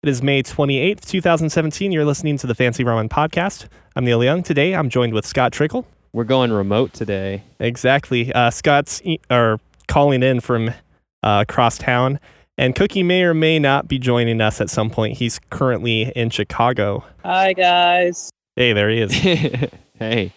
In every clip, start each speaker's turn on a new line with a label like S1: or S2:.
S1: It is May 28th, 2017. You're listening to the Fancy Ramen Podcast. I'm Neil Young. Today, I'm joined with Scott Trickle.
S2: We're going remote today.
S1: Exactly. Scott's calling in from across town, and Cookie may or may not be joining us at some point. He's currently in Chicago.
S3: Hi, guys.
S1: Hey, there he is.
S2: Hey.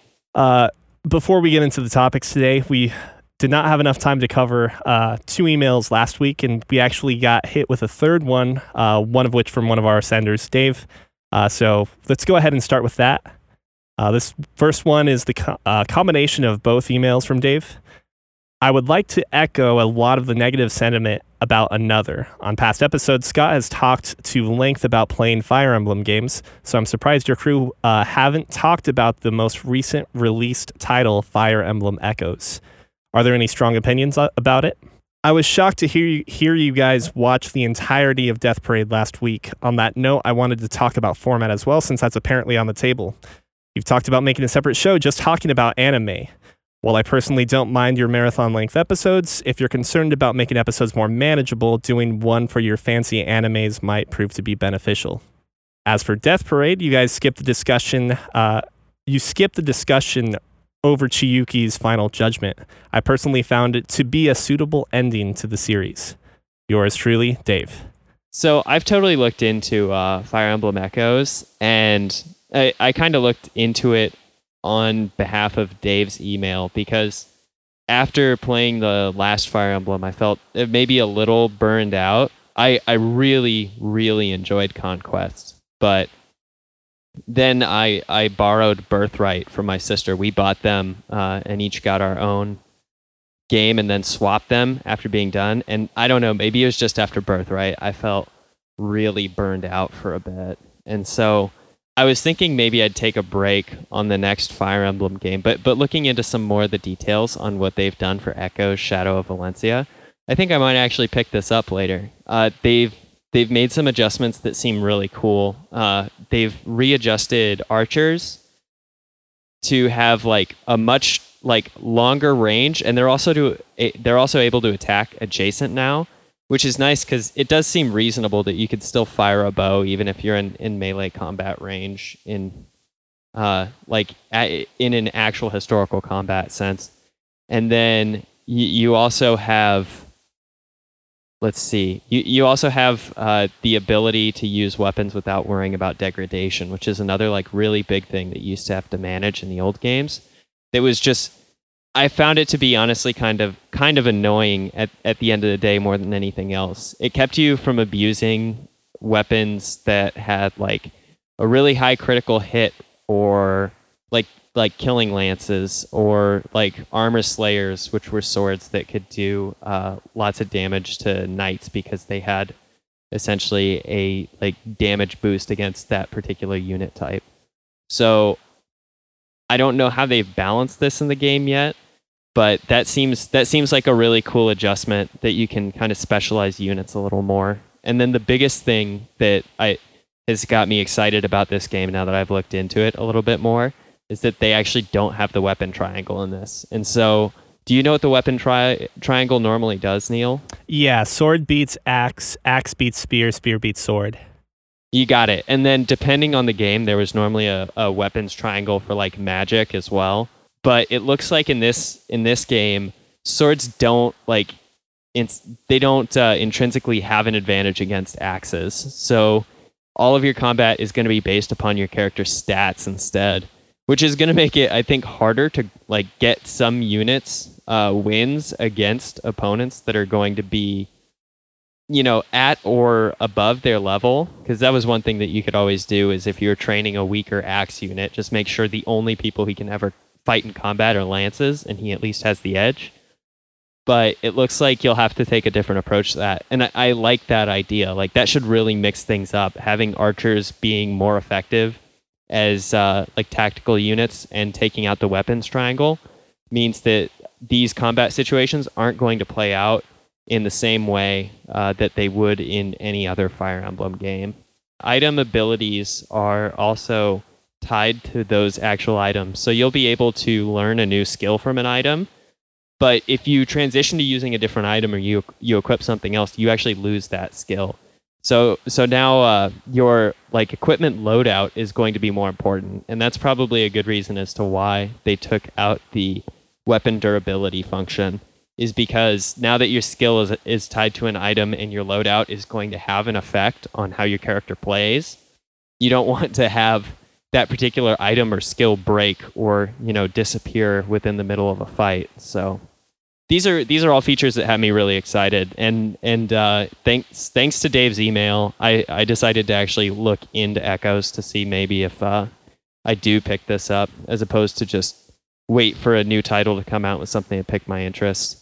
S1: Before we get into the topics today, we did not have enough time to cover 2 emails last week, and we actually got hit with a third one, one of which from one of our senders, Dave. So let's go ahead and start with that. This first one is the combination of both emails from Dave. I would like to echo a lot of the negative sentiment about Another. On past episodes, Scott has talked to length about playing Fire Emblem games, so I'm surprised your crew haven't talked about the most recent released title, Fire Emblem Echoes. Are there any strong opinions about it? I was shocked to hear you guys watch the entirety of Death Parade last week. On that note, I wanted to talk about format as well, since that's apparently on the table. You've talked about making a separate show just talking about anime. While I personally don't mind your marathon-length episodes, if you're concerned about making episodes more manageable, doing one for your fancy animes might prove to be beneficial. As for Death Parade, you guys skipped the discussion. You skipped the discussion over Chiyuki's final judgment. I personally found it to be a suitable ending to the series. Yours truly, Dave.
S2: So I've totally looked into Fire Emblem Echoes, and I kind of looked into it on behalf of Dave's email, because after playing the last Fire Emblem, I felt maybe a little burned out. I really, really enjoyed Conquest, but then I borrowed Birthright from my sister. We bought them and each got our own game and then swapped them after being done. And I don't know, maybe it was just after Birthright, I felt really burned out for a bit. And so I was thinking maybe I'd take a break on the next Fire Emblem game, but looking into some more of the details on what they've done for Echoes, Shadow of Valencia, I think I might actually pick this up later. They've made some adjustments that seem really cool. They've readjusted archers to have like a much like longer range, and they're also able to attack adjacent now, which is nice because it does seem reasonable that you could still fire a bow even if you're in melee combat range in an actual historical combat sense. And then you also have, let's see, you also have the ability to use weapons without worrying about degradation, which is another like really big thing that you used to have to manage in the old games. It was just, I found it to be honestly kind of annoying at the end of the day more than anything else. It kept you from abusing weapons that had like a really high critical hit, or like killing lances, or like armor slayers, which were swords that could do lots of damage to knights because they had essentially a like damage boost against that particular unit type. So I don't know how they've balanced this in the game yet, but that seems like a really cool adjustment that you can kind of specialize units a little more. And then the biggest thing that has got me excited about this game now that I've looked into it a little bit more is that they actually don't have the weapon triangle in this. And so, do you know what the weapon triangle normally does, Neil?
S1: Yeah, sword beats axe, axe beats spear, spear beats sword.
S2: You got it. And then depending on the game, there was normally a weapons triangle for like magic as well. But it looks like in this game, swords don't intrinsically have an advantage against axes. So all of your combat is going to be based upon your character's stats instead, which is going to make it, I think, harder to like get some units wins against opponents that are going to be, at or above their level. Because that was one thing that you could always do, is if you're training a weaker axe unit, just make sure the only people he can ever fight in combat are lances, and he at least has the edge. But it looks like you'll have to take a different approach to that. And I like that idea. Like, that should really mix things up. Having archers being more effective as like tactical units and taking out the weapons triangle means that these combat situations aren't going to play out in the same way that they would in any other Fire Emblem game. Item abilities are also tied to those actual items. So you'll be able to learn a new skill from an item, but if you transition to using a different item or you equip something else, you actually lose that skill. So now your like equipment loadout is going to be more important, and that's probably a good reason as to why they took out the weapon durability function, is because now that your skill is tied to an item and your loadout is going to have an effect on how your character plays, you don't want to have that particular item or skill break or disappear within the middle of a fight. So these are all features that have me really excited, and thanks to Dave's email, I decided to actually look into Echoes to see maybe if I do pick this up, as opposed to just wait for a new title to come out with something that piqued my interest.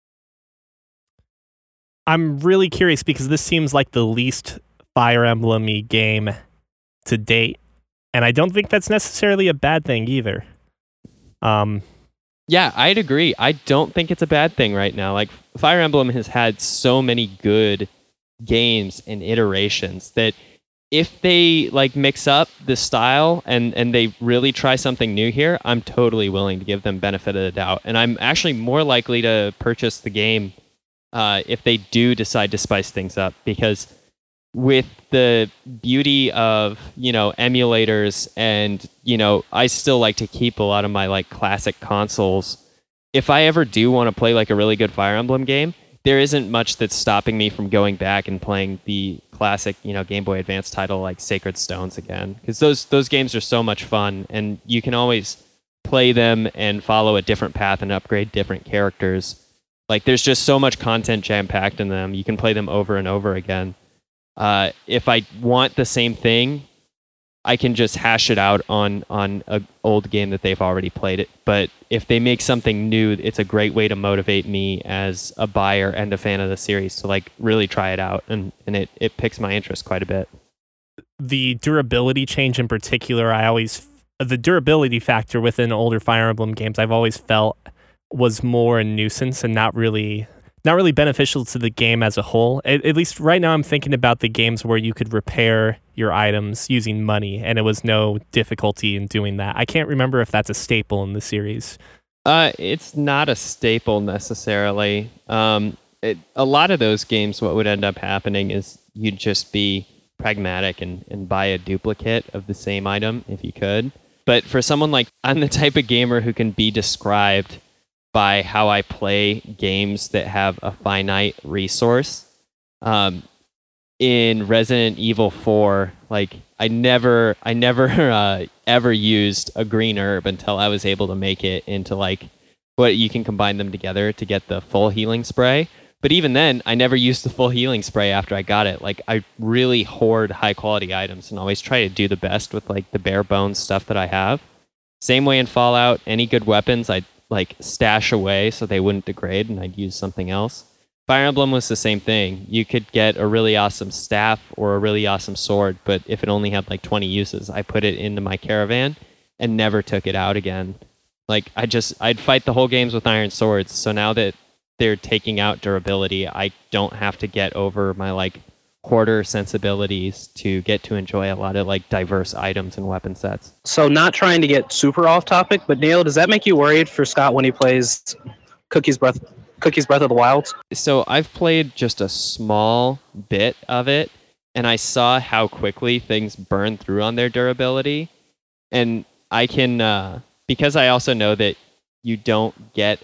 S1: I'm really curious because this seems like the least Fire Emblem-y game to date, and I don't think that's necessarily a bad thing either.
S2: Yeah, I'd agree. I don't think it's a bad thing right now. Like, Fire Emblem has had so many good games and iterations that if they like mix up the style and they really try something new here, I'm totally willing to give them benefit of the doubt. And I'm actually more likely to purchase the game if they do decide to spice things up, because with the beauty of emulators, and I still like to keep a lot of my like classic consoles. If I ever do want to play like a really good Fire Emblem game, there isn't much that's stopping me from going back and playing the classic Game Boy Advance title like Sacred Stones again, because those games are so much fun, and you can always play them and follow a different path and upgrade different characters. Like, there's just so much content jam-packed in them. You can play them over and over again. If I want the same thing, I can just hash it out on an old game that they've already played it. But if they make something new, it's a great way to motivate me as a buyer and a fan of the series to like really try it out, and it piques my interest quite a bit.
S1: The durability change in particular, the durability factor within older Fire Emblem games, I've always felt was more a nuisance and not really beneficial to the game as a whole. At least right now I'm thinking about the games where you could repair your items using money and it was no difficulty in doing that. I can't remember if that's a staple in the series.
S2: It's not a staple necessarily. A lot of those games, what would end up happening is you'd just be pragmatic and buy a duplicate of the same item if you could. But for someone like, I'm the type of gamer who can be described by how I play games that have a finite resource. In Resident Evil 4, like I never ever used a green herb until I was able to make it into like what you can combine them together to get the full healing spray. But even then, I never used the full healing spray after I got it. Like, I really hoard high quality items and always try to do the best with like the bare bones stuff that I have. Same way in Fallout, any good weapons I'd like stash away so they wouldn't degrade and I'd use something else. Fire Emblem was the same thing. You could get a really awesome staff or a really awesome sword, but if it only had like 20 uses, I put it into my caravan and never took it out again. Like, I'd fight the whole games with iron swords, so now that they're taking out durability, I don't have to get over my like hoarder sensibilities to get to enjoy a lot of like diverse items and weapon sets.
S3: So, not trying to get super off topic, but Neil, does that make you worried for Scott when he plays Cookie's Breath of the Wild?
S2: So I've played just a small bit of it, and I saw how quickly things burn through on their durability, and I can because I also know that you don't get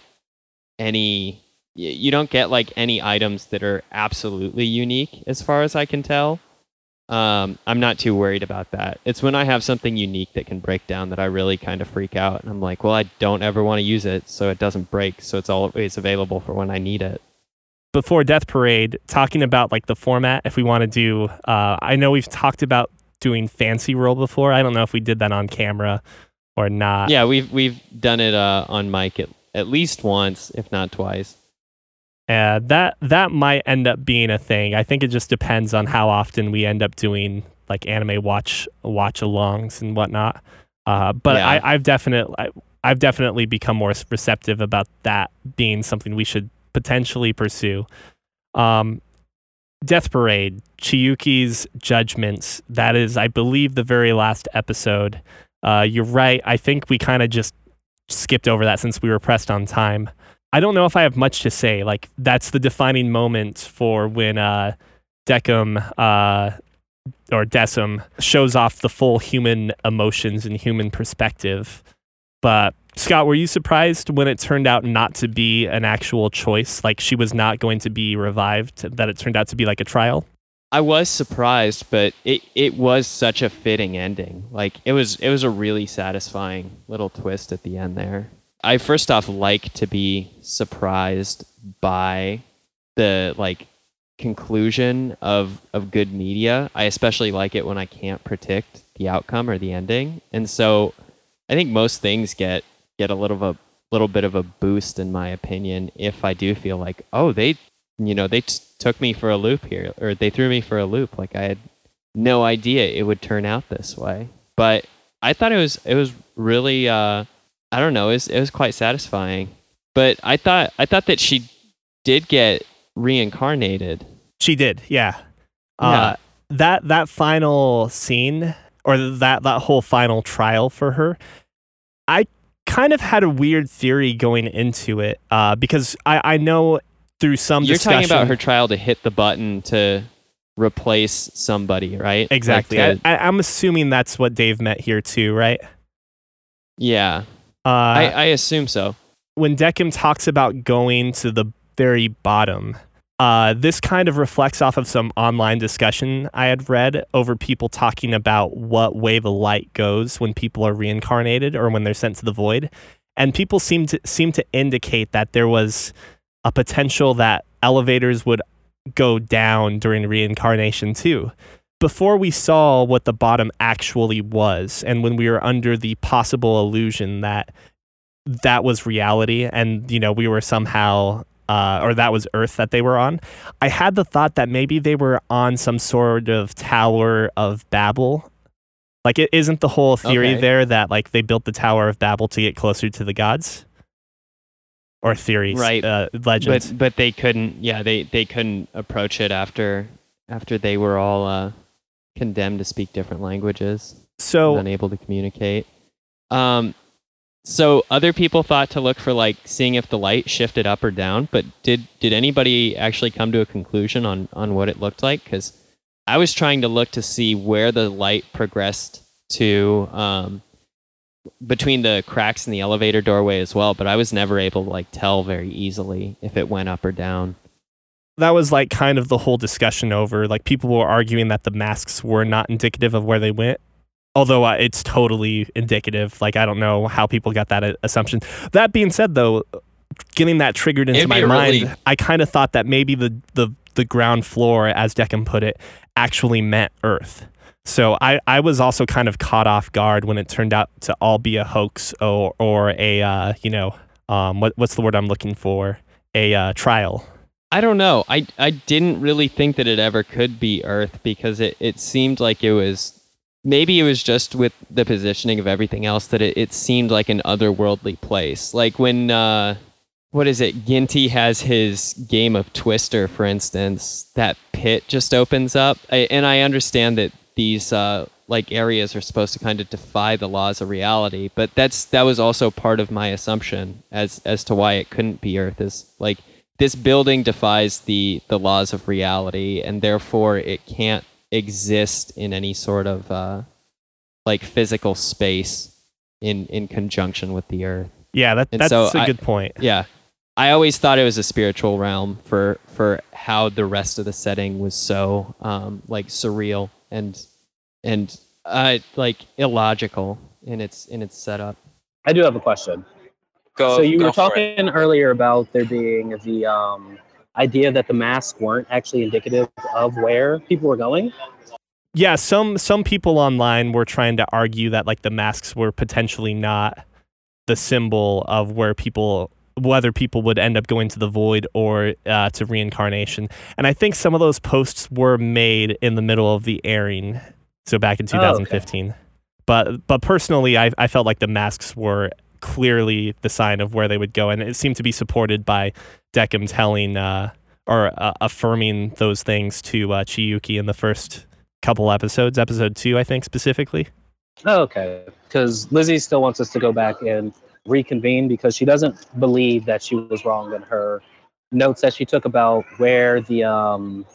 S2: like any items that are absolutely unique as far as I can tell. I'm not too worried about that. It's when I have something unique that can break down that I really kind of freak out. And I'm like, well, I don't ever want to use it so it doesn't break, so it's always available for when I need it.
S1: Before Death Parade, talking about like the format, if we want to do, I know we've talked about doing Fancy Roll before. I don't know if we did that on camera or not.
S2: Yeah, we've done it on mic at least once, if not twice.
S1: That might end up being a thing. I think it just depends on how often we end up doing like anime watch-alongs and whatnot. But yeah. I've definitely become more receptive about that being something we should potentially pursue. Death Parade, Chiyuki's Judgments. That is, I believe, the very last episode. You're right. I think we kind of just skipped over that since we were pressed on time. I don't know if I have much to say. Like, that's the defining moment for when Decim or Decim shows off the full human emotions and human perspective. But Scott, were you surprised when it turned out not to be an actual choice? Like she was not going to be revived, that it turned out to be like a trial?
S2: I was surprised, but it was such a fitting ending. Like it was a really satisfying little twist at the end there. I first off like to be surprised by the like conclusion of good media. I especially like it when I can't predict the outcome or the ending. And so I think most things get a little bit of a boost in my opinion if I do feel like, oh, they took me for a loop here, or they threw me for a loop. Like I had no idea it would turn out this way. But I thought it was really I don't know, it was quite satisfying. But I thought that she did get reincarnated.
S1: She did, yeah. That final scene, or that whole final trial for her, I kind of had a weird theory going into it because I know through some
S2: You're
S1: discussion...
S2: talking about her trial to hit the button to replace somebody, right?
S1: Exactly.
S2: Like
S1: I'm assuming that's what Dave meant here too, right?
S2: Yeah. I assume so.
S1: When Decim talks about going to the very bottom, this kind of reflects off of some online discussion I had read over people talking about what way the light goes when people are reincarnated or when they're sent to the void. And people seem to indicate that there was a potential that elevators would go down during reincarnation too. Before we saw what the bottom actually was, and when we were under the possible illusion that was reality and, we were somehow, or that was Earth that they were on, I had the thought that maybe they were on some sort of Tower of Babel. Like, it isn't the whole theory there that, like, they built the Tower of Babel to get closer to the gods? Or theories,
S2: right?
S1: Legends.
S2: But they couldn't. Yeah, they couldn't approach it after they were all condemned to speak different languages,
S1: so
S2: unable to communicate. So other people thought to look for like seeing if the light shifted up or down, but did anybody actually come to a conclusion on what it looked like? Because I was trying to look to see where the light progressed to. Between the cracks in the elevator doorway as well, but I was never able to like tell very easily if it went up or down.
S1: That was like kind of the whole discussion over, like people were arguing that the masks were not indicative of where they went. Although it's totally indicative. Like, I don't know how people got that assumption. That being said though, getting that triggered into my mind, I kind of thought that maybe the ground floor, as Decim put it, actually meant Earth. So I was also kind of caught off guard when it turned out to all be a hoax or a what's the word I'm looking for? A trial.
S2: I don't know. I didn't really think that it ever could be Earth because it seemed like it was, maybe it was just with the positioning of everything else that it seemed like an otherworldly place. Like when what is it? Ginty has his game of Twister, for instance. That pit just opens up, and I understand that these like areas are supposed to kind of defy the laws of reality, but that was also part of my assumption as to why it couldn't be Earth. Is like this building defies the laws of reality, and therefore it can't exist in any sort of like physical space in conjunction with the Earth.
S1: Yeah, that's a good point.
S2: Yeah, I always thought it was a spiritual realm for how the rest of the setting was so like surreal and like illogical in its setup.
S3: I do have a question. So you were talking earlier about there being the idea that the masks weren't actually indicative of where people were going.
S1: Yeah, some people online were trying to argue that like the masks were potentially not the symbol of whether people would end up going to the void or to reincarnation. And I think some of those posts were made in the middle of the airing, so back in 2015. Okay. But personally, I felt like the masks were clearly the sign of where they would go, and it seemed to be supported by Decim telling or affirming those things to Chiyuki in the first couple episodes, episode 2, I think, specifically.
S3: Oh, okay, because Lizzie still wants us to go back and reconvene because she doesn't believe that she was wrong in her notes that she took about where the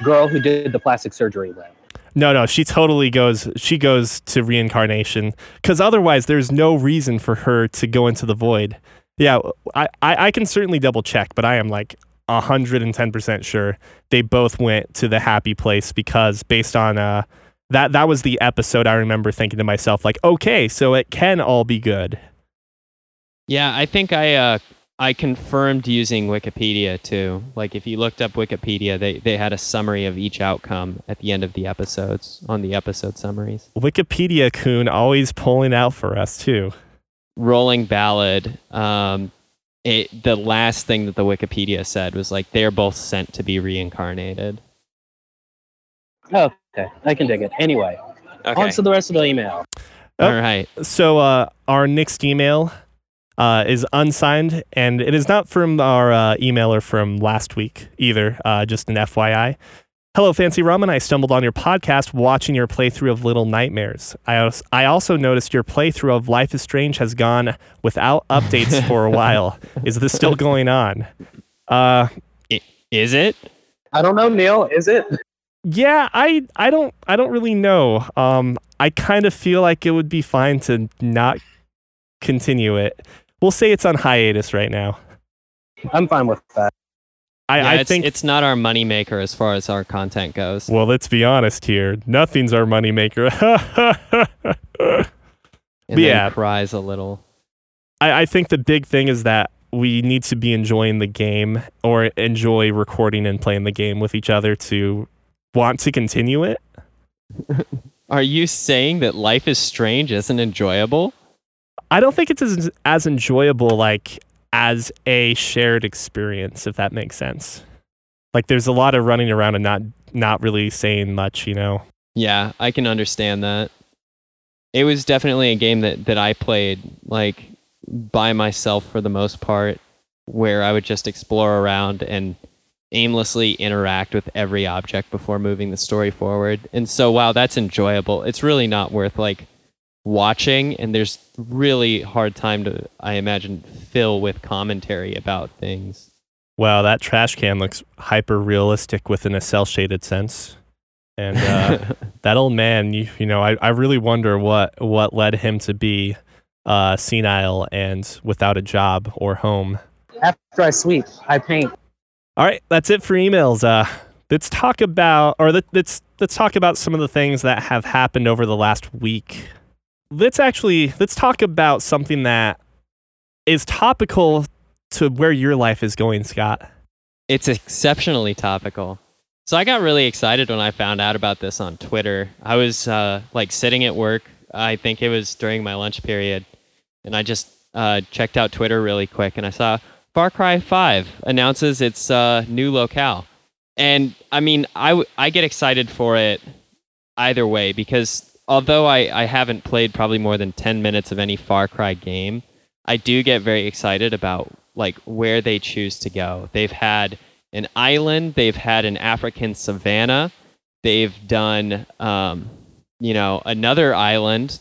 S3: girl who did the plastic surgery then.
S1: No, she totally goes to reincarnation, because otherwise there's no reason for her to go into the void. Yeah, I can certainly double check, but I am like 110% sure they both went to the happy place, because based on that was the episode I remember thinking to myself, like, okay, so it can all be good.
S2: Yeah, I think I confirmed using Wikipedia too. Like, if you looked up Wikipedia, they had a summary of each outcome at the end of the episodes on the episode summaries.
S1: Wikipedia-kun always pulling out for us too.
S2: Rolling Ballad. The last thing that the Wikipedia said was like they're both sent to be reincarnated.
S3: Oh, okay, I can dig it. Anyway, on to the rest of the email.
S2: All right.
S1: So our next email is unsigned, and it is not from our emailer from last week either, just an FYI. Hello, Fancy Ramen. I stumbled on your podcast watching your playthrough of Little Nightmares. I also noticed your playthrough of Life is Strange has gone without updates for a while. Is this still going on?
S2: Is it?
S3: I don't know, Neil. Is it?
S1: Yeah, I don't really know. I kind of feel like it would be fine to not continue it. We'll say it's on hiatus right now.
S3: I'm fine with that.
S1: I think
S2: it's not our moneymaker as far as our content goes.
S1: Well, let's be honest here. Nothing's our moneymaker.
S2: And then cries a little.
S1: I think the big thing is that we need to be enjoying the game, or enjoy recording and playing the game with each other to want to continue it.
S2: Are you saying that Life is Strange isn't enjoyable?
S1: I don't think it's as enjoyable like as a shared experience, if that makes sense. Like, there's a lot of running around and not really saying much, you know?
S2: Yeah, I can understand that. It was definitely a game that I played like by myself for the most part, where I would just explore around and aimlessly interact with every object before moving the story forward. And so while that's enjoyable, it's really not worth like watching, and there's really hard time to, I imagine, fill with commentary about things.
S1: Wow, that trash can looks hyper realistic within a cell shaded sense. And that old man, you know, I really wonder what led him to be senile and without a job or home.
S3: After I sweep, I paint.
S1: All right, that's it for emails. Let's talk about some of the things that have happened over the last week. Let's talk about something that is topical to where your life is going, Scott.
S2: It's exceptionally topical. So I got really excited when I found out about this on Twitter. I was sitting at work. I think it was during my lunch period, and I just checked out Twitter really quick, and I saw Far Cry 5 announces its new locale. And I mean, I get excited for it either way, because although I haven't played probably more than 10 minutes of any Far Cry game, I do get very excited about like where they choose to go. They've had an island, they've had an African savanna, they've done another island.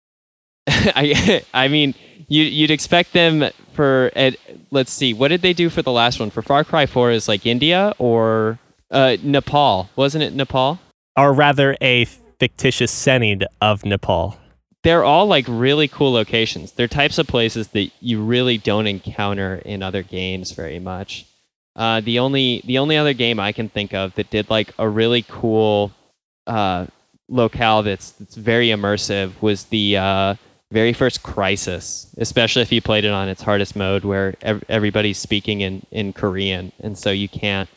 S2: I mean, you'd expect them for let's see, what did they do for the last one? For Far Cry 4 is like India or Nepal, wasn't it Nepal?
S1: Or rather a fictitious setting of Nepal.
S2: They're all like really cool locations. They're types of places that you really don't encounter in other games very much. The only other game I can think of that did like a really cool locale that's very immersive was the very first Crysis, especially if you played it on its hardest mode, where everybody's speaking in Korean, and so you can't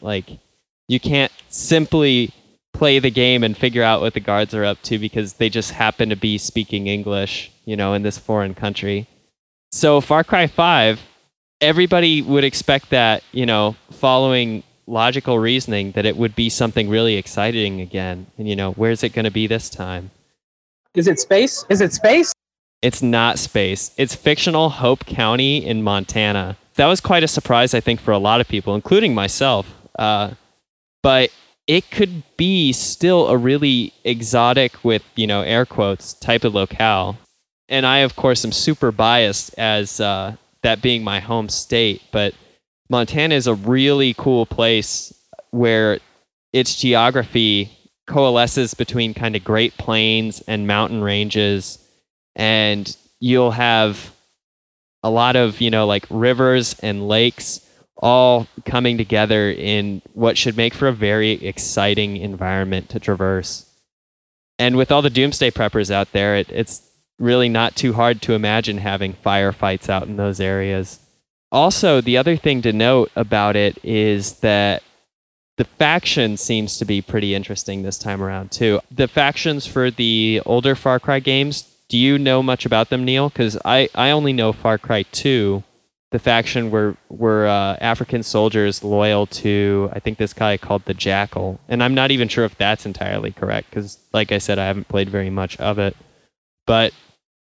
S2: simply play the game and figure out what the guards are up to because they just happen to be speaking English, in this foreign country. So Far Cry 5, everybody would expect that, following logical reasoning, that it would be something really exciting again. And, where's it going to be this time?
S3: Is it space?
S2: It's not space. It's fictional Hope County in Montana. That was quite a surprise, I think, for a lot of people, including myself. But it could be still a really exotic, with, air quotes, type of locale. And I, of course, am super biased as that being my home state. But Montana is a really cool place where its geography coalesces between kind of Great Plains and mountain ranges, and you'll have a lot of, like rivers and lakes all coming together in what should make for a very exciting environment to traverse. And with all the Doomsday Preppers out there, it's really not too hard to imagine having firefights out in those areas. Also, the other thing to note about it is that the faction seems to be pretty interesting this time around, too. The factions for the older Far Cry games, do you know much about them, Neil? Because I only know Far Cry 2. The faction were African soldiers loyal to, I think, this guy called the Jackal. And I'm not even sure if that's entirely correct, because, like I said, I haven't played very much of it. But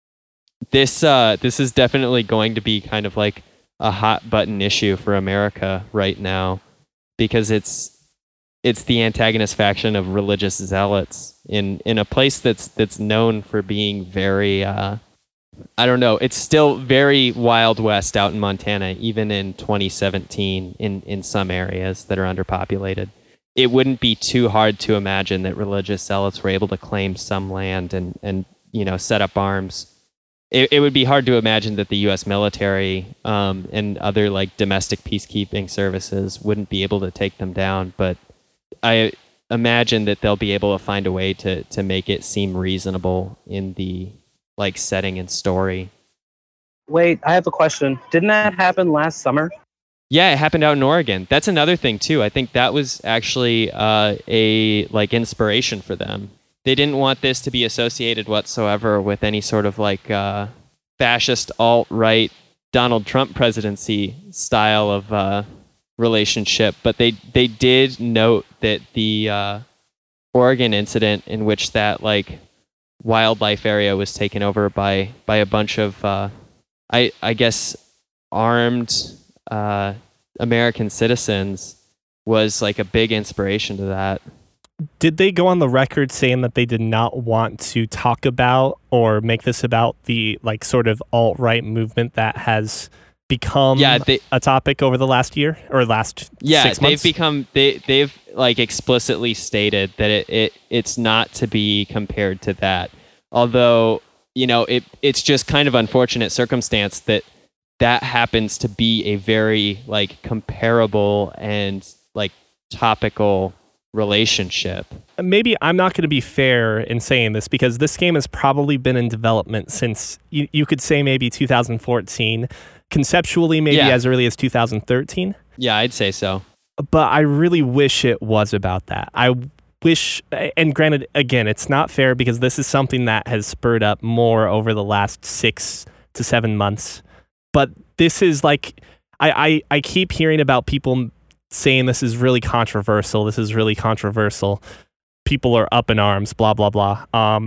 S2: this is definitely going to be kind of like a hot button issue for America right now, because it's the antagonist faction of religious zealots in a place that's known for being very I don't know, it's still very Wild West out in Montana, even in 2017 in some areas that are underpopulated. It wouldn't be too hard to imagine that religious zealots were able to claim some land and set up arms. It would be hard to imagine that the U.S. military and other like domestic peacekeeping services wouldn't be able to take them down, but I imagine that they'll be able to find a way to make it seem reasonable in the like setting and story.
S3: Wait, I have a question. Didn't that happen last summer?
S2: Yeah, it happened out in Oregon. That's another thing too. I think that was actually a like inspiration for them. They didn't want this to be associated whatsoever with any sort of like fascist alt-right Donald Trump presidency style of relationship, but they did note that the Oregon incident in which that like wildlife area was taken over by a bunch of I guess armed American citizens was like a big inspiration to that.
S1: Did they go on the record saying that they did not want to talk about or make this about the like sort of alt-right movement that has become a topic over the last year or last 6 months?
S2: They've like explicitly stated that it's not to be compared to that. Although, it's just kind of unfortunate circumstance that happens to be a very like comparable and like topical relationship.
S1: Maybe I'm not going to be fair in saying this, because this game has probably been in development since you could say maybe 2014, conceptually maybe as early as 2013.
S2: Yeah, I'd say so.
S1: But I really wish it was about that. I wish, and granted, again, it's not fair because this is something that has spurred up more over the last 6 to 7 months. But this is like, I keep hearing about people saying this is really controversial. This is really controversial. People are up in arms, blah, blah, blah.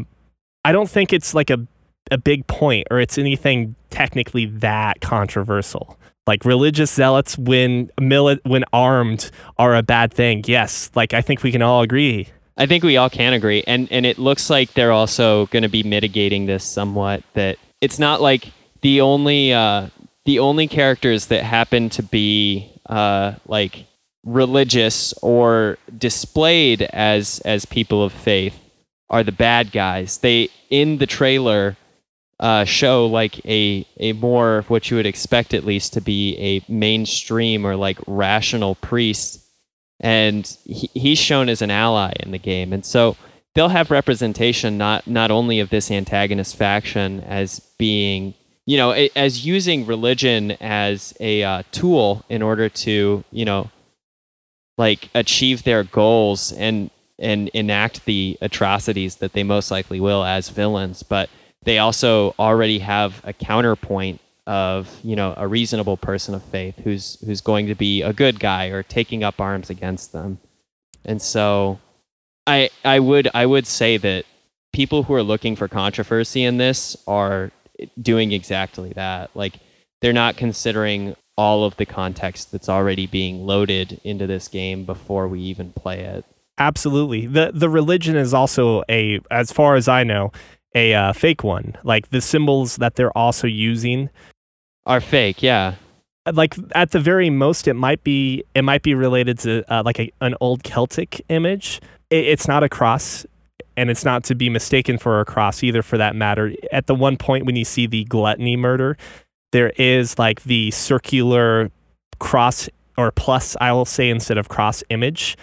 S1: I don't think it's like a big point or it's anything technically that controversial. Like religious zealots when armed are a bad thing. Yes, like I think we can all agree.
S2: I think we all can agree. And it looks like they're also going to be mitigating this somewhat, that it's not like the only characters that happen to be like religious or displayed as people of faith are the bad guys. They, in the trailer, show like a more of what you would expect at least to be a mainstream or like rational priest, and he's shown as an ally in the game. And so they'll have representation not only of this antagonist faction as being, as using religion as a tool in order to, like achieve their goals and enact the atrocities that they most likely will as villains, but they also already have a counterpoint of, a reasonable person of faith who's going to be a good guy or taking up arms against them. And so I would say that people who are looking for controversy in this are doing exactly that. Like, they're not considering all of the context that's already being loaded into this game before we even play it.
S1: Absolutely. The religion is also as far as I know, a fake one. Like the symbols that they're also using
S2: are fake, yeah.
S1: like at the very most, it might be related to an old Celtic image. It's not a cross, and it's not to be mistaken for a cross either, for that matter. At the one point when you see the gluttony murder, there is like the circular cross or plus, I will say, instead of cross image,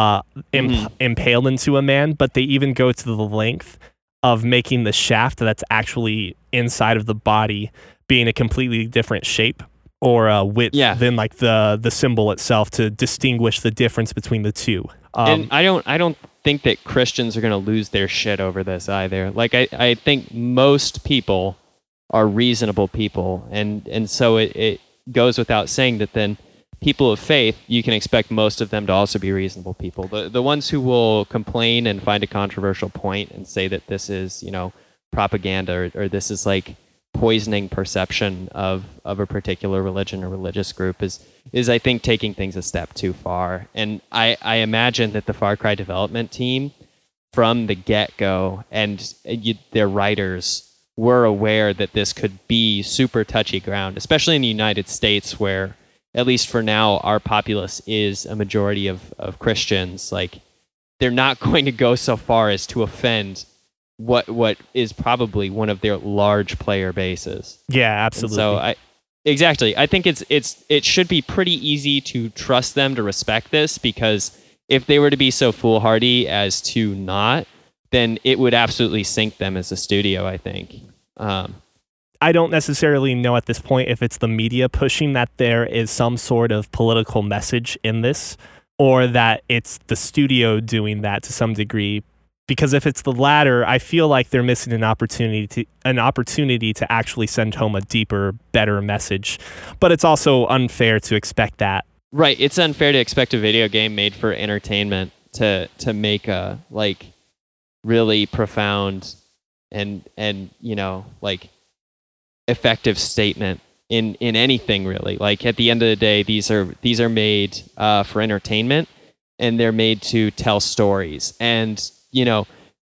S1: impaled into a man. But they even go to the length of making the shaft that's actually inside of the body being a completely different shape or width than like the symbol itself, to distinguish the difference between the two.
S2: And I don't think that Christians are going to lose their shit over this either. Like I think most people are reasonable people, and so it goes without saying that then people of faith, you can expect most of them to also be reasonable people. The ones who will complain and find a controversial point and say that this is, propaganda or this is like poisoning perception of a particular religion or religious group is I think taking things a step too far. And I imagine that the Far Cry development team from the get-go and their writers were aware that this could be super touchy ground, especially in the United States, where at least for now our populace is a majority of Christians. Like, they're not going to go so far as to offend what is probably one of their large player bases.
S1: Yeah, absolutely.
S2: And so I think it should be pretty easy to trust them to respect this, because if they were to be so foolhardy as to not, then it would absolutely sink them as a studio, I think.
S1: I don't necessarily know at this point if it's the media pushing that there is some sort of political message in this, or that it's the studio doing that to some degree. Because if it's the latter, I feel like they're missing an opportunity to actually send home a deeper, better message. But it's also unfair to expect that.
S2: Right. It's unfair to expect a video game made for entertainment to make a like really profound and like effective statement in anything, really. Like, at the end of the day, these are made for entertainment, and they're made to tell stories. And in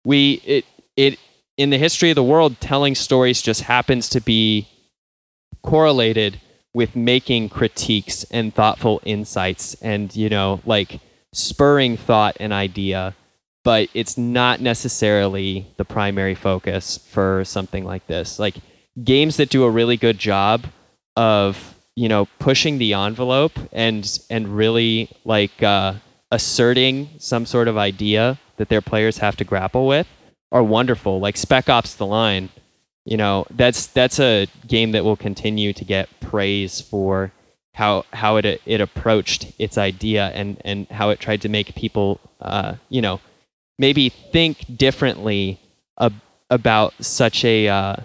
S2: the history of the world, telling stories just happens to be correlated with making critiques and thoughtful insights and, like spurring thought and idea, but it's not necessarily the primary focus for something like this. Like, games that do a really good job of, pushing the envelope and really like asserting some sort of idea that their players have to grapple with are wonderful. Like Spec Ops: The Line, that's a game that will continue to get praise for how it approached its idea and how it tried to make people maybe think differently about such a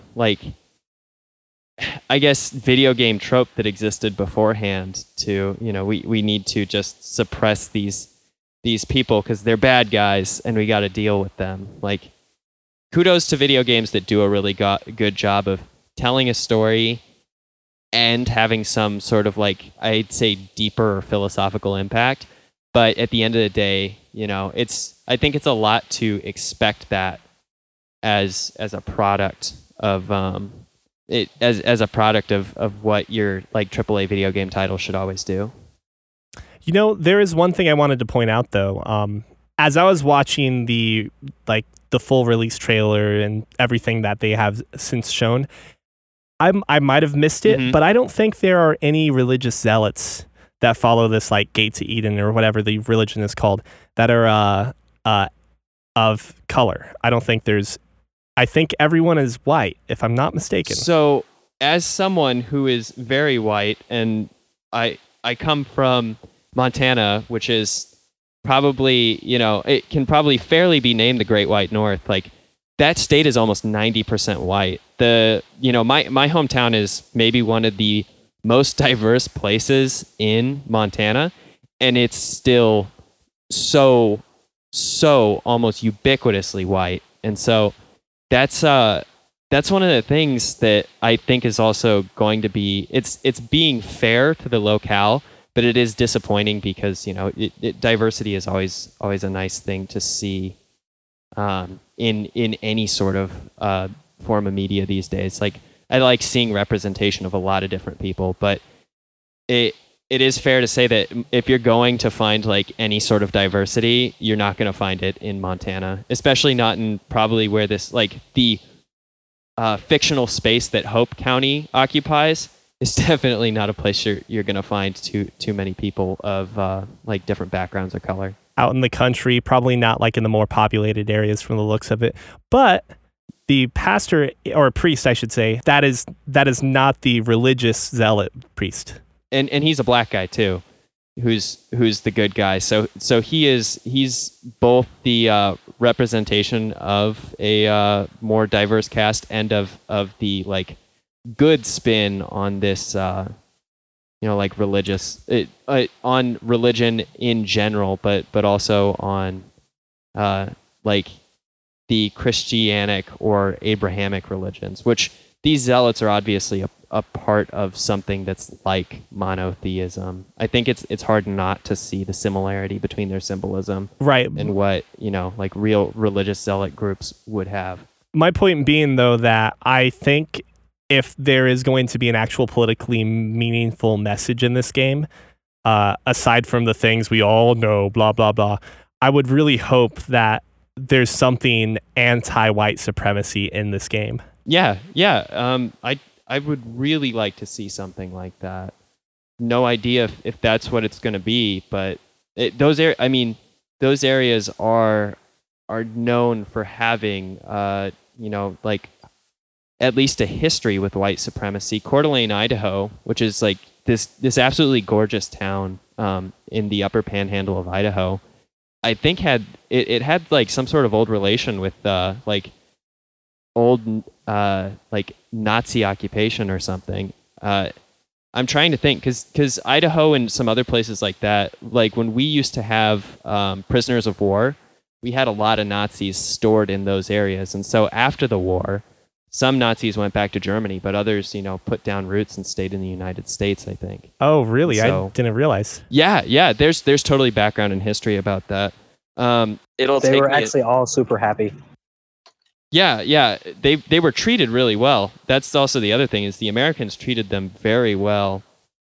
S2: I guess video game trope that existed beforehand. To we need to just suppress these people because they're bad guys and we got to deal with them. Like, kudos to video games that do a really good job of telling a story and having some sort of, like, I'd say, deeper or philosophical impact. But at the end of the day, I think it's a lot to expect that as a product of as a product of what your like AAA video game title should always do.
S1: There is one thing I wanted to point out though. As I was watching the full release trailer and everything that they have since shown, I might have missed it, but I don't think there are any religious zealots that follow this like Gate to Eden or whatever the religion is called that are of color. I think everyone is white, if I'm not mistaken.
S2: So, as someone who is very white, and I come from Montana, which is probably, it can probably fairly be named the Great White North. Like, that state is almost 90% white. My hometown is maybe one of the most diverse places in Montana, and it's still so almost ubiquitously white. And so that's one of the things that I think is also going to be, it's being fair to the locale, but it is disappointing because, diversity is always a nice thing to see in any sort of form of media these days. Like, I like seeing representation of a lot of different people, but it is fair to say that if you're going to find like any sort of diversity, you're not going to find it in Montana, especially not in probably where this like the fictional space that Hope County occupies is definitely not a place you're going to find too many people of like different backgrounds or color.
S1: Out in the country, probably not like in the more populated areas from the looks of it. But the pastor or priest, I should say, that is not the religious zealot priest.
S2: And he's a black guy too, who's the good guy. So he's both the representation of a more diverse cast and of the like good spin on this like religious on religion in general, but also on like the Christianic or Abrahamic religions, which these zealots are obviously a part of something that's like monotheism. I think it's hard not to see the similarity between their symbolism,
S1: right,
S2: and what like real religious zealot groups would have.
S1: My point being, though, that I think if there is going to be an actual politically meaningful message in this game, aside from the things we all know, blah blah blah, I would really hope that there's something anti-white supremacy in this game.
S2: Yeah. I would really like to see something like that. No idea if that's what it's going to be, but those areas are known for having like at least a history with white supremacy. Coeur d'Alene, Idaho, which is like this absolutely gorgeous town in the upper panhandle of Idaho, I think had like some sort of old relation with like old like Nazi occupation or something. I'm trying to think because Idaho and some other places like that, like when we used to have prisoners of war, we had a lot of Nazis stored in those areas. And so after the war, some Nazis went back to Germany, but others, put down roots and stayed in the United States, I think.
S1: Oh, really?
S2: So,
S1: I didn't realize.
S2: Yeah. There's totally background and history about that.
S3: They were actually all super happy.
S2: Yeah. They were treated really well. That's also the other thing, is the Americans treated them very well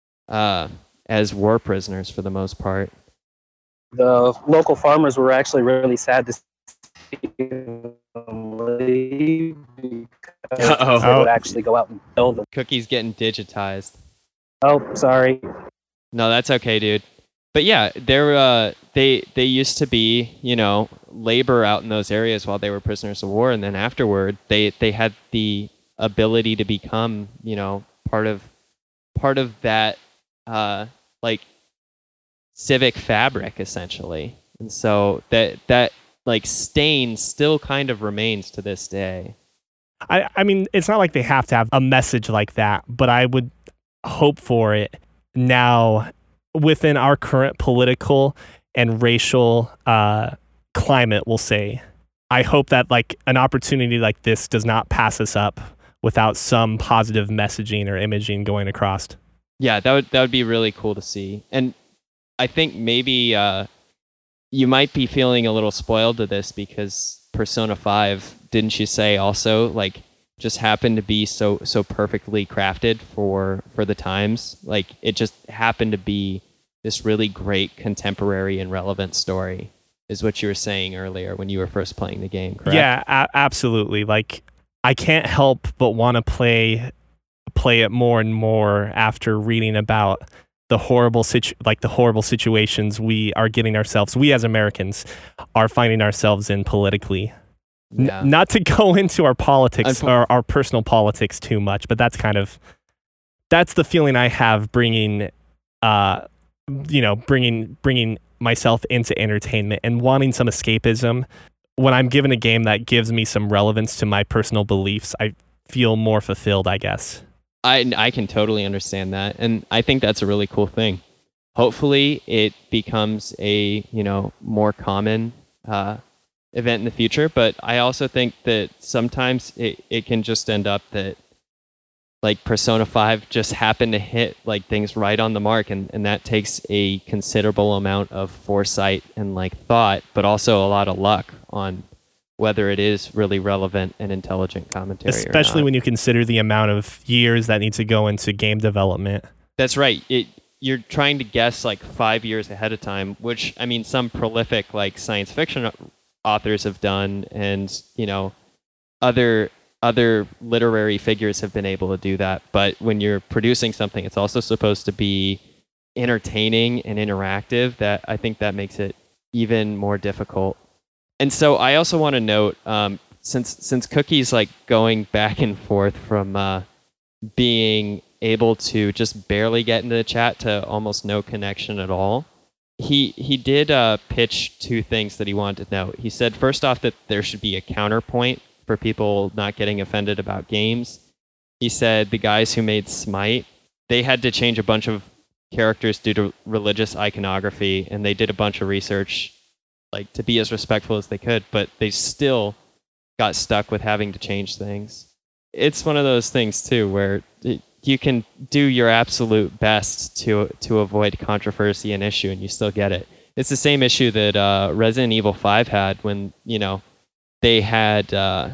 S2: as war prisoners for the most part.
S3: The local farmers were actually really sad to see them leave because they would actually go out and build them.
S2: Cookie's getting digitized.
S3: Oh, sorry.
S2: No, that's okay, dude. But yeah, they used to be, labor out in those areas while they were prisoners of war, and then afterward, they had the ability to become, part of that like civic fabric, essentially. And so that like stain still kind of remains to this day.
S1: I mean, it's not like they have to have a message like that, but I would hope for it now within our current political and racial climate, we'll say. I hope that like an opportunity like this does not pass us up without some positive messaging or imaging going across.
S2: Yeah, that would be really cool to see. And I think maybe you might be feeling a little spoiled to this because Persona 5, didn't you say, also like just happened to be so perfectly crafted for the times? Like it just happened to be this really great contemporary and relevant story, is what you were saying earlier when you were first playing the game, correct?
S1: Yeah, absolutely. Like I can't help but want to play it more and more after reading about the horrible situations we are getting ourselves, we as Americans are finding ourselves in politically.
S2: Yeah.
S1: Not to go into our politics or our personal politics too much, but that's the feeling I have bringing myself into entertainment and wanting some escapism. When I'm given a game that gives me some relevance to my personal beliefs, I feel more fulfilled, I guess.
S2: I can totally understand that, and I think that's a really cool thing. Hopefully it becomes a more common event in the future, but I also think that sometimes it can just end up that like Persona 5 just happened to hit like things right on the mark, and that takes a considerable amount of foresight and like thought, but also a lot of luck on whether it is really relevant and intelligent commentary.
S1: Especially when you consider the amount of years that need to go into game development.
S2: That's right. you're trying to guess like 5 years ahead of time, which I mean some prolific like science fiction authors have done, and other literary figures have been able to do that. But when you're producing something, it's also supposed to be entertaining and interactive. That I think that makes it even more difficult. And so I also want to note, since Cookie's like going back and forth from being able to just barely get into the chat to almost no connection at all, he did pitch 2 things that he wanted to note. He said, first off, that there should be a counterpoint for people not getting offended about games. He said the guys who made Smite, they had to change a bunch of characters due to religious iconography, and they did a bunch of research like to be as respectful as they could, but they still got stuck with having to change things. It's one of those things too where you can do your absolute best to avoid controversy and issue, and you still get it. It's the same issue that Resident Evil 5 had when they had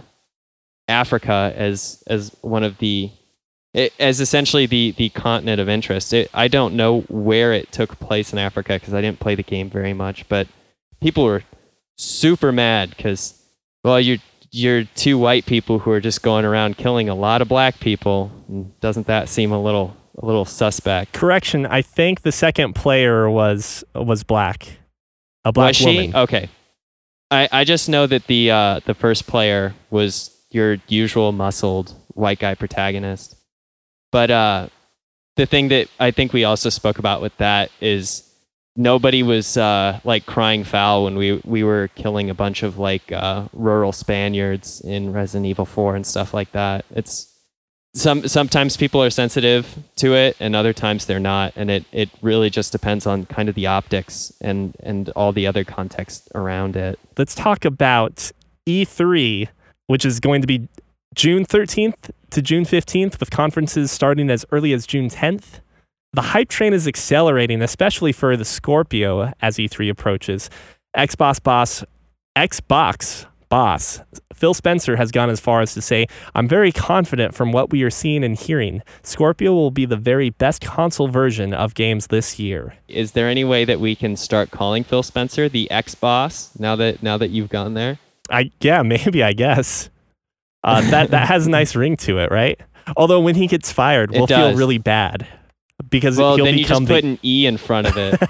S2: Africa as one of as essentially the continent of interest. I don't know where it took place in Africa because I didn't play the game very much, but people were super mad because, well, you're 2 white people who are just going around killing a lot of black people. Doesn't that seem a little suspect?
S1: Correction, I think the second player was black. A black
S2: was she?
S1: woman.
S2: Okay. I just know that the first player was your usual muscled white guy protagonist. But the thing that I think we also spoke about with that is nobody was like crying foul when we were killing a bunch of like rural Spaniards in Resident Evil 4 and stuff like that. It's sometimes people are sensitive to it and other times they're not, and it really just depends on kind of the optics and all the other context around it.
S1: Let's talk about E3, which is going to be June 13th to June 15th, with conferences starting as early as June 10th. The hype train is accelerating, especially for the Scorpio as E3 approaches. Xbox boss Phil Spencer has gone as far as to say, "I'm very confident from what we are seeing and hearing. Scorpio will be the very best console version of games this year."
S2: Is there any way that we can start calling Phil Spencer the X-Boss now that you've gone there?
S1: Maybe, I guess. That has a nice ring to it, right? Although when he gets fired, we'll feel really bad. Because
S2: he'll
S1: then
S2: you just put an E in front of it.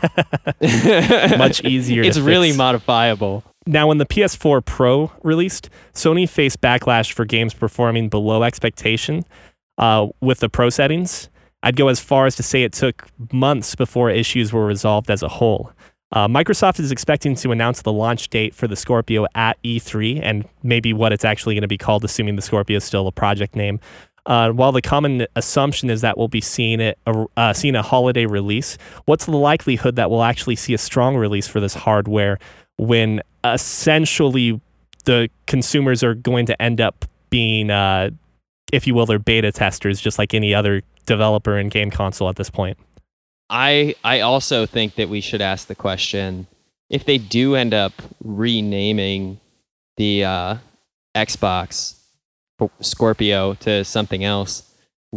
S1: Much easier.
S2: It's really modifiable.
S1: Now, when the PS4 Pro released, Sony faced backlash for games performing below expectation with the Pro settings. I'd go as far as to say it took months before issues were resolved as a whole. Microsoft is expecting to announce the launch date for the Scorpio at E3 and maybe what it's actually going to be called, assuming the Scorpio is still a project name. While the common assumption is that we'll be seeing a holiday release, what's the likelihood that we'll actually see a strong release for this hardware when essentially the consumers are going to end up being, if you will, their beta testers, just like any other developer in game console at this point?
S2: I also think that we should ask the question, if they do end up renaming the Xbox Scorpio to something else,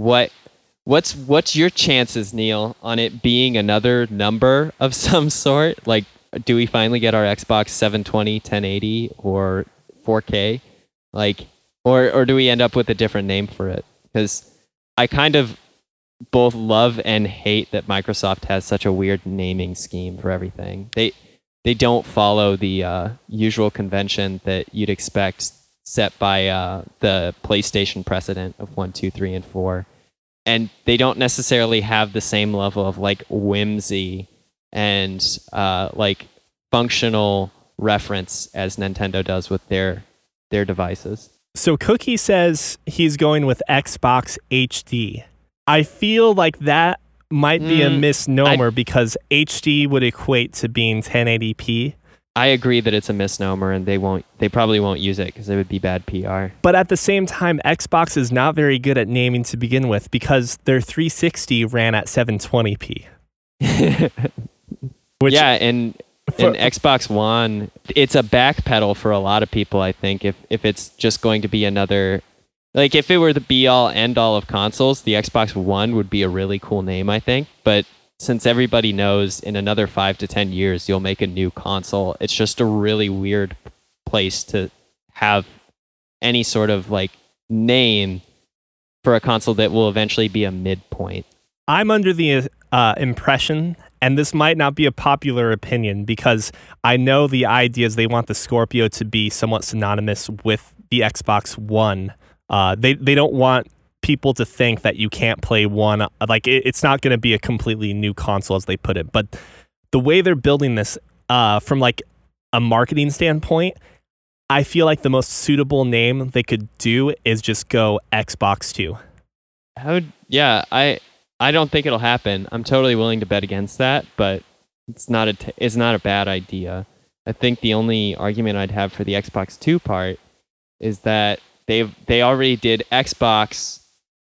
S2: what's your chances, Neil, on it being another number of some sort? Like, do we finally get our Xbox 720, 1080, or 4K? Like, or do we end up with a different name for it? Because I kind of both love and hate that Microsoft has such a weird naming scheme for everything. They don't follow the usual convention that you'd expect set by the PlayStation precedent of 1, 2, 3, and 4. And they don't necessarily have the same level of like whimsy and like functional reference as Nintendo does with their devices.
S1: So Cookie says he's going with Xbox HD. I feel like that might be a misnomer because HD would equate to being 1080p.
S2: I agree that it's a misnomer, and they probably won't use it because it would be bad PR.
S1: But at the same time, Xbox is not very good at naming to begin with because their 360 ran at 720p.
S2: And Xbox One, it's a backpedal for a lot of people, I think, if it's just going to be another... Like, if it were the be-all, end-all of consoles, the Xbox One would be a really cool name, I think. But since everybody knows in another 5 to 10 years you'll make a new console, it's just a really weird place to have any sort of like name for a console that will eventually be a midpoint.
S1: I'm under the impression, and this might not be a popular opinion, because I know the idea is they want the Scorpio to be somewhat synonymous with the Xbox One. They don't want people to think that you can't play one. Like it's not going to be a completely new console, as they put it. But the way they're building this, from like a marketing standpoint, I feel like the most suitable name they could do is just go Xbox 2.
S2: I don't think it'll happen. I'm totally willing to bet against that, but it's not a bad idea. I think the only argument I'd have for the Xbox 2 part is that they already did Xbox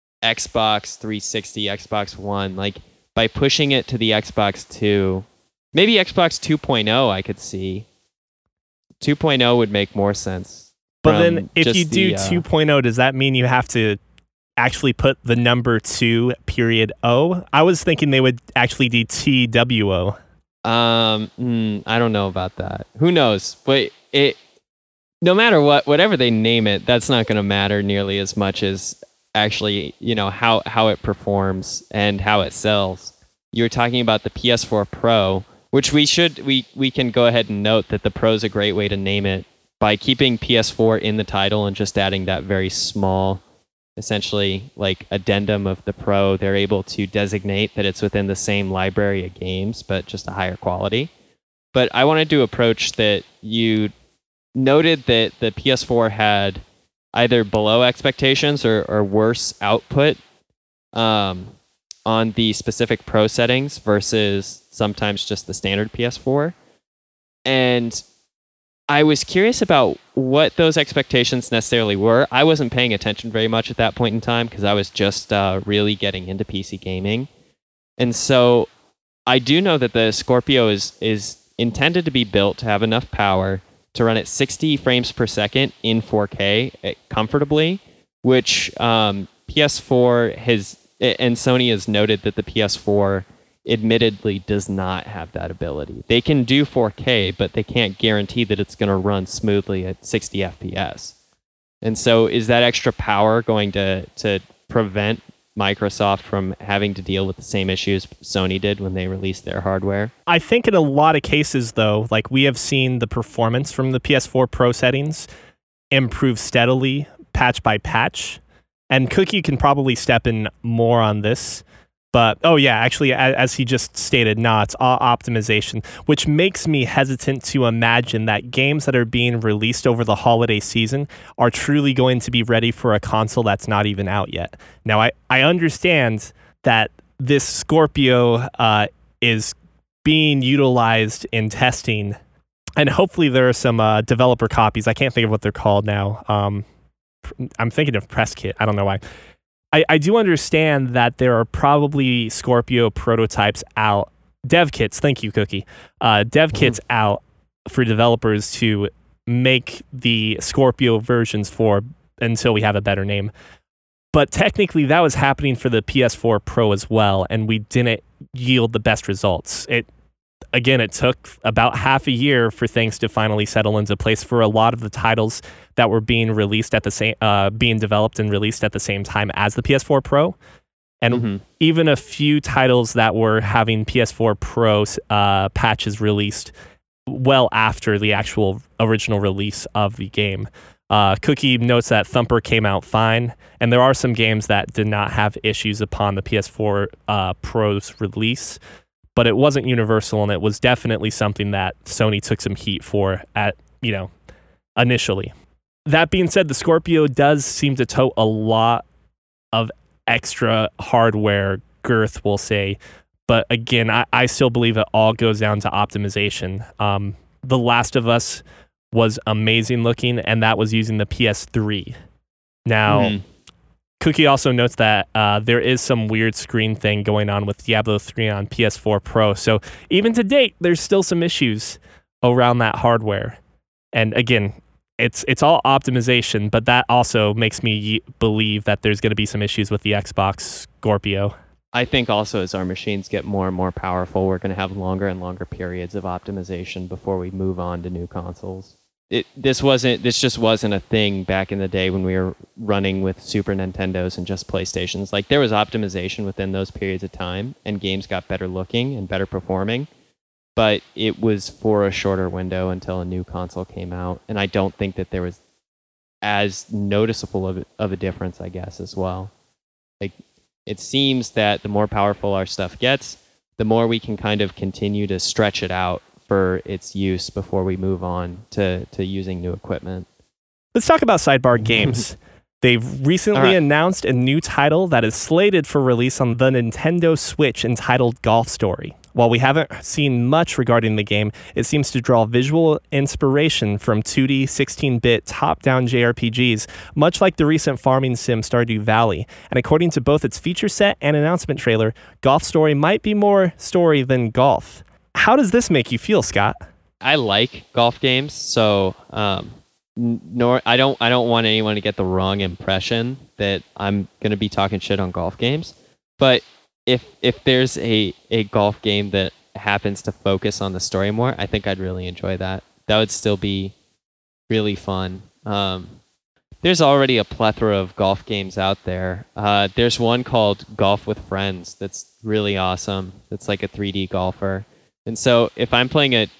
S2: 360, Xbox One. Like by pushing it to the Xbox 2, maybe Xbox 2.0 I could see. 2.0 would make more sense.
S1: But then if you do 2.0, does that mean you have to actually put the number 2 period O? I was thinking they would actually do TWO.
S2: I don't know about that. Who knows? But no matter whatever they name it, that's not going to matter nearly as much as actually, how it performs and how it sells. You were talking about the PS4 Pro, which we can go ahead and note that the Pro is a great way to name it by keeping PS4 in the title and just adding that very small, essentially like addendum of the Pro. They're able to designate that it's within the same library of games, but just a higher quality. But I wanted to approach that you noted that the PS4 had either below expectations or worse output on the specific Pro settings versus sometimes just the standard PS4. And I was curious about what those expectations necessarily were. I wasn't paying attention very much at that point in time because I was just really getting into PC gaming. And so I do know that the Scorpio is intended to be built to have enough power to run at 60 frames per second in 4K comfortably, which PS4 has, and Sony has noted that the PS4 admittedly does not have that ability. They can do 4K, but they can't guarantee that it's going to run smoothly at 60 FPS. And so is that extra power going to prevent Microsoft from having to deal with the same issues Sony did when they released their hardware?
S1: I think in a lot of cases, though, like we have seen the performance from the PS4 Pro settings improve steadily, patch by patch. And Cookie can probably step in more on this. But, actually, as he just stated, it's all optimization, which makes me hesitant to imagine that games that are being released over the holiday season are truly going to be ready for a console that's not even out yet. Now, I understand that this Scorpio is being utilized in testing, and hopefully there are some developer copies. I can't think of what they're called now. I'm thinking of Press Kit. I don't know why. I do understand that there are probably Scorpio prototypes out, dev kits, thank you, Cookie, dev kits out for developers to make the Scorpio versions for until we have a better name. But technically that was happening for the PS4 Pro as well, and we didn't yield the best results. It took about half a year for things to finally settle into place for a lot of the titles that were being released at the same, being developed and released at the same time as the PS4 Pro, and even a few titles that were having PS4 Pro patches released well after the actual original release of the game. Cookie notes that Thumper came out fine, and there are some games that did not have issues upon the PS4 Pro's release. But it wasn't universal, and it was definitely something that Sony took some heat for initially. That being said, the Scorpio does seem to tote a lot of extra hardware girth, we'll say. But again, I still believe it all goes down to optimization. The Last of Us was amazing looking, and that was using the PS3. Now, Cookie also notes that there is some weird screen thing going on with Diablo 3 on PS4 Pro. So even to date, there's still some issues around that hardware. And again, it's all optimization, but that also makes me believe that there's going to be some issues with the Xbox Scorpio.
S2: I think also as our machines get more and more powerful, we're going to have longer and longer periods of optimization before we move on to new consoles. This just wasn't a thing back in the day when we were running with Super Nintendos and just PlayStations. Like, there was optimization within those periods of time, and games got better looking and better performing, but it was for a shorter window until a new console came out, and I don't think that there was as noticeable of a difference, I guess, as well. Like, it seems that the more powerful our stuff gets, the more we can kind of continue to stretch it out for its use before we move on to using new equipment.
S1: Let's talk about Sidebar Games. They've recently announced a new title that is slated for release on the Nintendo Switch entitled Golf Story. While we haven't seen much regarding the game, it seems to draw visual inspiration from 2D 16-bit top-down JRPGs, much like the recent farming sim Stardew Valley. And according to both its feature set and announcement trailer, Golf Story might be more story than golf. How does this make you feel, Scott?
S2: I like golf games, so I don't want anyone to get the wrong impression that I'm going to be talking shit on golf games. But if there's a golf game that happens to focus on the story more, I think I'd really enjoy that. That would still be really fun. There's already a plethora of golf games out there. There's one called Golf with Friends that's really awesome. It's like a 3D golfer. And so if I'm playing a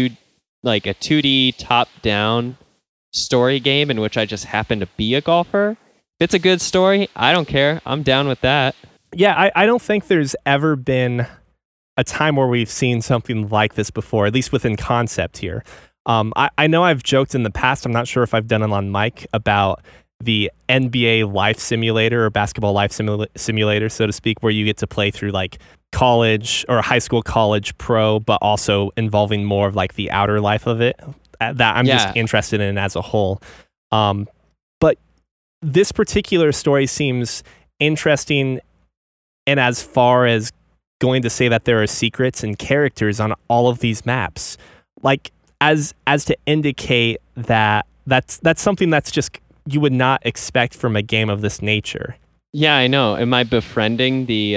S2: 2D top-down story game in which I just happen to be a golfer, if it's a good story, I don't care. I'm down with that.
S1: Yeah, I don't think there's ever been a time where we've seen something like this before, at least within concept here. I know I've joked in the past, I'm not sure if I've done it on mic, about the NBA life simulator or basketball life simulator, so to speak, where you get to play through like college or high school, college, pro, but also involving more of like the outer life of it that I'm just interested in as a whole. But this particular story seems interesting, and as far as going to say that there are secrets and characters on all of these maps, like as to indicate that that's something that's just you would not expect from a game of this nature.
S2: Yeah, I know. Am I befriending the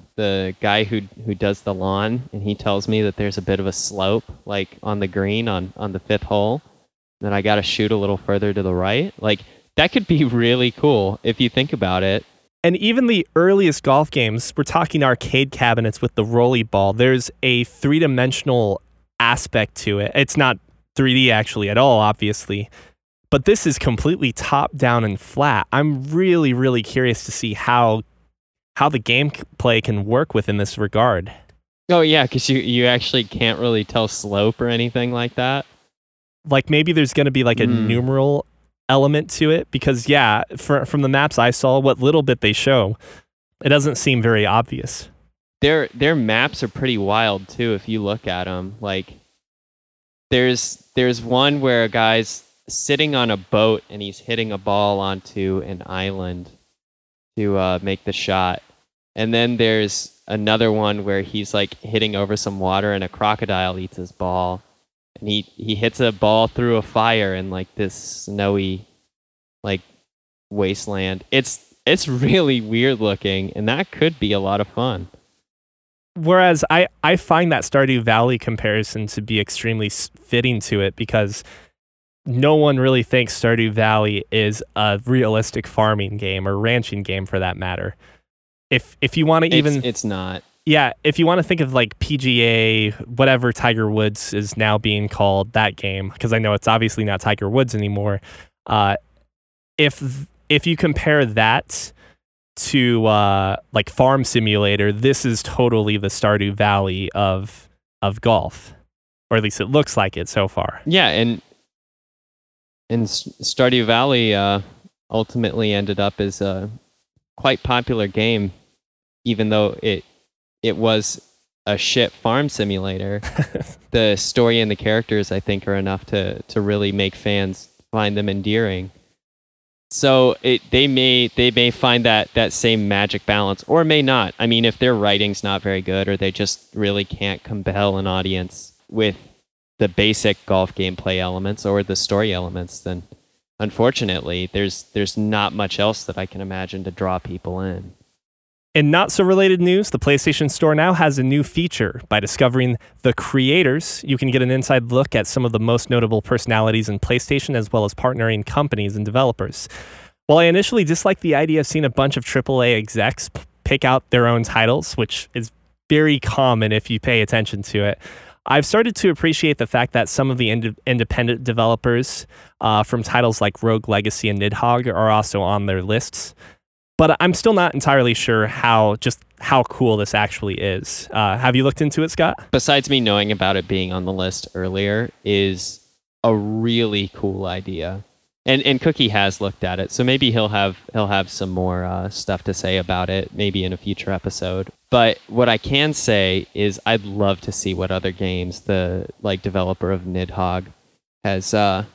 S2: guy who does the lawn, and he tells me that there's a bit of a slope like on the green on the 5th hole, that I got to shoot a little further to the right? Like, that could be really cool if you think about it.
S1: And even the earliest golf games, we're talking arcade cabinets with the rolly ball. There's a three-dimensional aspect to it. It's not 3D actually at all, obviously, but this is completely top-down and flat. I'm really, really curious to see how the gameplay can work within this regard.
S2: Oh yeah, because you actually can't really tell slope or anything like that.
S1: Like maybe there's going to be like a numeral element to it, because from the maps I saw, what little bit they show, it doesn't seem very obvious.
S2: Their maps are pretty wild too if you look at them. Like there's one where a guy's sitting on a boat and he's hitting a ball onto an island to make the shot. And then there's another one where he's like hitting over some water and a crocodile eats his ball. And he hits a ball through a fire in like this snowy like wasteland. It's really weird looking, and that could be a lot of fun.
S1: Whereas I find that Stardew Valley comparison to be extremely fitting to it, because no one really thinks Stardew Valley is a realistic farming game or ranching game for that matter. If you want to even...
S2: It's not.
S1: Yeah, if you want to think of like PGA, whatever Tiger Woods is now being called, that game, because I know it's obviously not Tiger Woods anymore. If you compare that to like Farm Simulator, this is totally the Stardew Valley of golf, or at least it looks like it so far.
S2: Yeah, and Stardew Valley ultimately ended up as a quite popular game, even though it was a shit farm simulator. The story and the characters, I think, are enough to really make fans find them endearing. So they may find that same magic balance, or may not. I mean, if their writing's not very good, or they just really can't compel an audience with the basic golf gameplay elements or the story elements, then unfortunately there's not much else that I can imagine to draw people in.
S1: In not so related news, the PlayStation Store now has a new feature. By discovering the creators, you can get an inside look at some of the most notable personalities in PlayStation, as well as partnering companies and developers. While I initially disliked the idea of seeing a bunch of AAA execs pick out their own titles, which is very common if you pay attention to it, I've started to appreciate the fact that some of the independent developers from titles like Rogue Legacy and Nidhogg are also on their lists. But I'm still not entirely sure how cool this actually is. Have you looked into it, Scott?
S2: Besides me knowing about it being on the list earlier, is a really cool idea. And Cookie has looked at it, so maybe he'll have some more stuff to say about it, maybe in a future episode. But what I can say is I'd love to see what other games the developer of Nidhogg has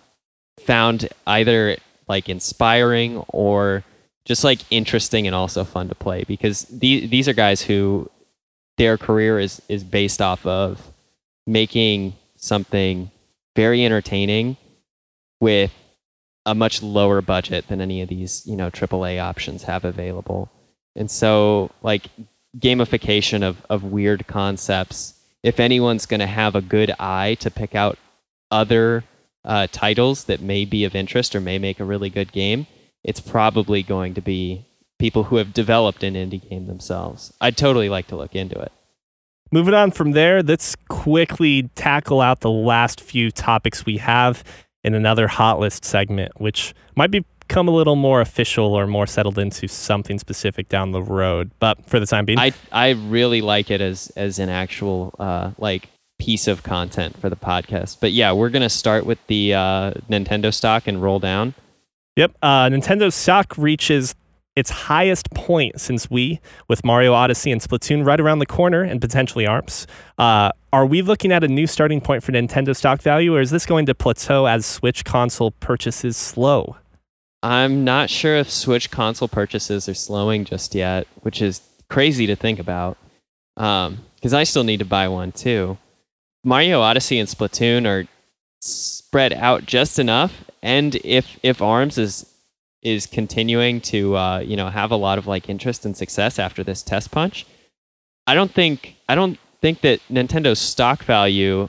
S2: found either inspiring or just interesting and also fun to play, because these are guys who their career is based off of making something very entertaining with a much lower budget than any of these AAA options have available. And so gamification of weird concepts, if anyone's going to have a good eye to pick out other titles that may be of interest or may make a really good game, it's probably going to be people who have developed an indie game themselves. I'd totally like to look into it.
S1: Moving on from there, let's quickly tackle out the last few topics we have in another hot list segment, which might become a little more official or more settled into something specific down the road. But for the time being,
S2: I really like it as an actual piece of content for the podcast. But yeah, we're gonna start with the Nintendo stock and roll down.
S1: Yep, Nintendo stock reaches its highest point since Wii, with Mario Odyssey and Splatoon right around the corner, and potentially ARMS. Are we looking at a new starting point for Nintendo stock value, or is this going to plateau as Switch console purchases slow?
S2: I'm not sure if Switch console purchases are slowing just yet, which is crazy to think about, because I still need to buy one too. Mario Odyssey and Splatoon are spread out just enough, and if ARMS is continuing to have a lot of interest and success after this test punch, I don't think that Nintendo's stock value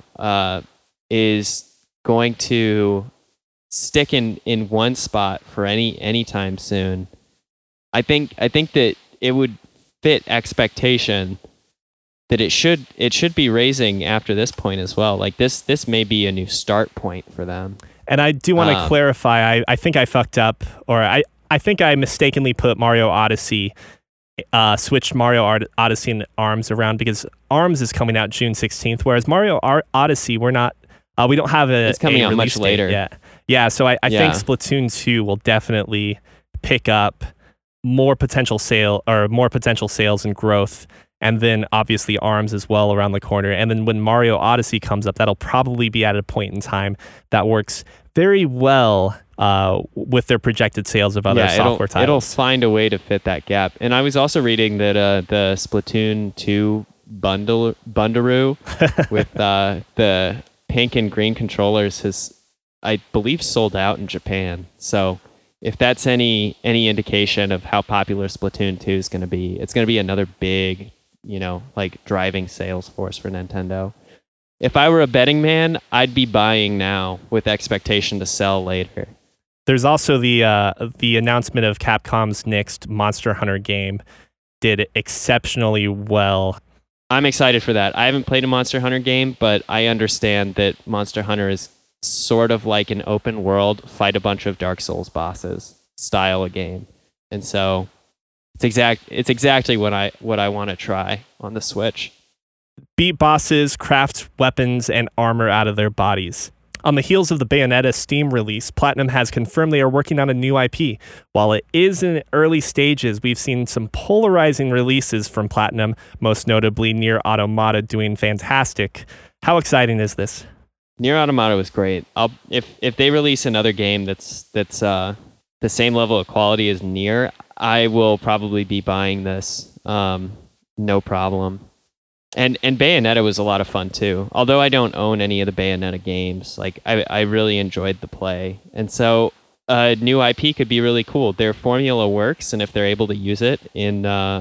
S2: is going to stick in one spot for any time soon. I think that it would fit expectation that it should be raising after this point as well. This may be a new start point for them.
S1: And I do want to clarify, I think I fucked up, or I think I mistakenly put Mario Odyssey, switched Mario Odyssey and ARMS around, because ARMS is coming out June 16th, whereas Mario Odyssey, we don't have
S2: it's coming out much later
S1: yet. Yeah, so I think Splatoon 2 will definitely pick up more potential sales and growth. And then obviously ARMS as well around the corner. And then when Mario Odyssey comes up, that'll probably be at a point in time that works very well with their projected sales of other software titles.
S2: It'll find a way to fit that gap. And I was also reading that the Splatoon 2 Bundaroo with the pink and green controllers has, I believe, sold out in Japan. So if that's any indication of how popular Splatoon 2 is going to be, it's going to be another big driving sales force for Nintendo. If I were a betting man, I'd be buying now with expectation to sell later.
S1: There's also the announcement of Capcom's next Monster Hunter game did exceptionally well.
S2: I'm excited for that. I haven't played a Monster Hunter game, but I understand that Monster Hunter is sort of like an open world, fight a bunch of Dark Souls bosses style of game. And so it's exactly what I want to try on the Switch.
S1: Beat bosses, craft weapons, and armor out of their bodies. On the heels of the Bayonetta Steam release, Platinum has confirmed they are working on a new IP. While it is in early stages, we've seen some polarizing releases from Platinum, most notably Nier Automata doing fantastic. How exciting is this?
S2: Nier Automata was great. If they release another game that's the same level of quality as Nier, I will probably be buying this, no problem. And Bayonetta was a lot of fun too. Although I don't own any of the Bayonetta games, I really enjoyed the play. And so a new IP could be really cool. Their formula works, and if they're able to use it in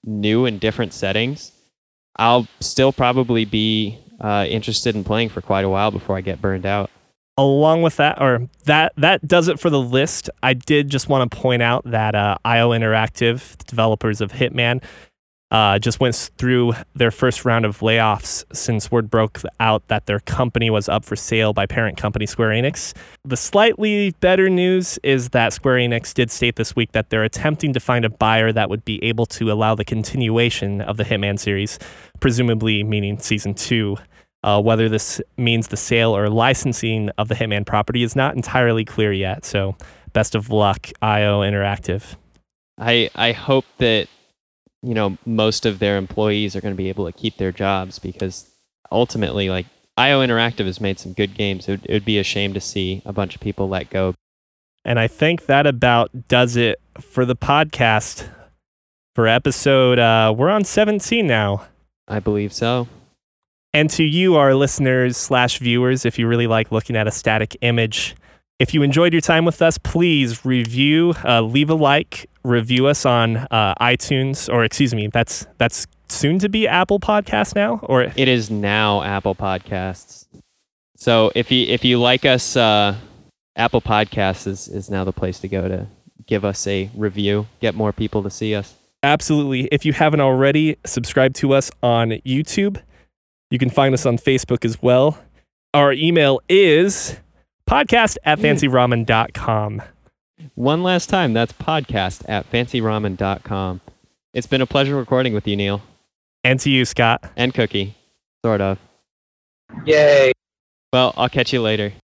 S2: new and different settings, I'll still probably be interested in playing for quite a while before I get burned out.
S1: Along with that, or that does it for the list. I did just want to point out that IO Interactive, the developers of Hitman, just went through their first round of layoffs since word broke out that their company was up for sale by parent company Square Enix. The slightly better news is that Square Enix did state this week that they're attempting to find a buyer that would be able to allow the continuation of the Hitman series, presumably meaning Season 2. Whether this means the sale or licensing of the Hitman property is not entirely clear yet, so best of luck, IO Interactive.
S2: I hope that most of their employees are going to be able to keep their jobs, because ultimately, like, IO Interactive has made some good games. It would be a shame to see a bunch of people let go.
S1: And I think that about does it for the podcast for episode, we're on 17 now.
S2: I believe so.
S1: And to you, our listeners / viewers, if you really like looking at a static image, if you enjoyed your time with us, please review, leave a like, review us on iTunes, or excuse me, that's soon to be Apple Podcasts now, or
S2: it is now Apple Podcasts. So if you like us, Apple Podcasts is now the place to go to give us a review, get more people to see us.
S1: Absolutely. If you haven't already, subscribe to us on YouTube. You can find us on Facebook as well. Our email is podcast@fancyramen.com.
S2: One last time, that's podcast@fancyramen.com. It's been a pleasure recording with you, Neil.
S1: And to you, Scott.
S2: And Cookie, sort of.
S3: Yay.
S2: Well, I'll catch you later.